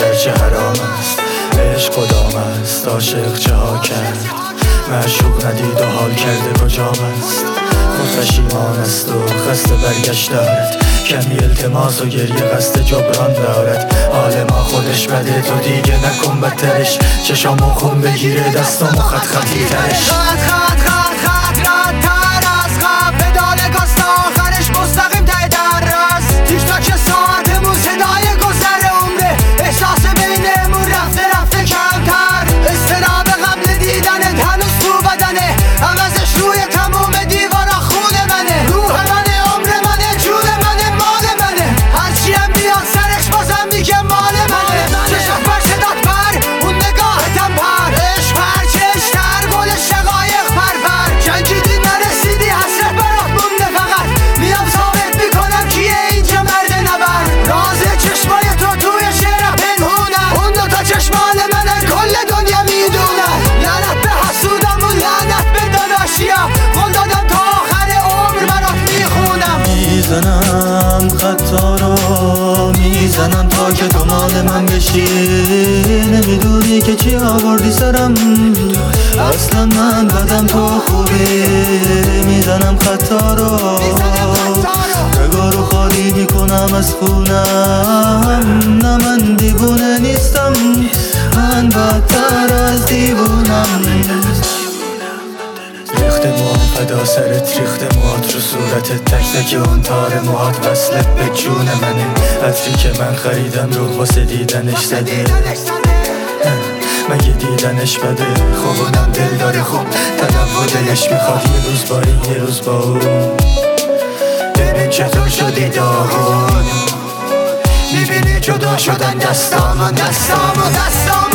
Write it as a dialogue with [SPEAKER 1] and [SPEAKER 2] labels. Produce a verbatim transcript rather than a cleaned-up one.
[SPEAKER 1] گرچه حرام است. عشق کدام است؟ عاشق چه ها کرد؟ معشوق ندید و حال کرده کجام است؟ خود پشیمان است و خسته برگشت دارد، کمی التماس و گریه قصد جبران دارد. حال ما خودش بده تو دیگه نکن بدترش، چشامو خون بگیره دستامو خط خطی ترش.
[SPEAKER 2] خط خط خط خط رد تر از خط، پدال گاز تا آخرش مستقیم ته در راست. تیک تاک ساعتمون صدای گذر عمره، احساس بینمون رفته رفته کمتر. استراب قبل دیدنت هنوز تو بدنه، عوضش روی تموم دیوارا خون منه. روح منه، عمر منه، جون منه، مال منه. هرچی هم بیاد سرش بازم میگه مال منه. چشم بر صدات پر، اون نگاهتم پر. عشق پرچشتر، گل شقایق پرپر. جنگیدی نرسیدی، حسرت برات مونده فقط. میام ثابت میکنم کیه اینجا مرد نبر. راز چشمای تو توی شعرم پنهونم، اون دوتا چشمان منن کل دنیا میدونن. لعنت به حسودم و لعنت به داداشیا، قول دادم تا آخر عمر برات میخونم.
[SPEAKER 1] میزنم خطا رو میزنم تا که تو مال من بشی. نمیدونی که چی آوردی سرم، اصلا من بدم تو خوبی. میزنم خطا رو رگا رو خالی میکنم از خونم. نه من دیوونه نیستم، من بدتر از دیوونم. ریخت موام فدا سرت، ریخت موات رو صورتت، تک تک اون تار موهات وصلت به جون منه. عطری که من خریدم رو واسه دیدنش زده، مگه دیدنش بده؟ خوب اونم دل داره خوب، تنم و دلش میخواد یه روز با این یه روز با اون. ببین چطور شدی داغون، میبینی جدا شدن دستام و دستام و دستام.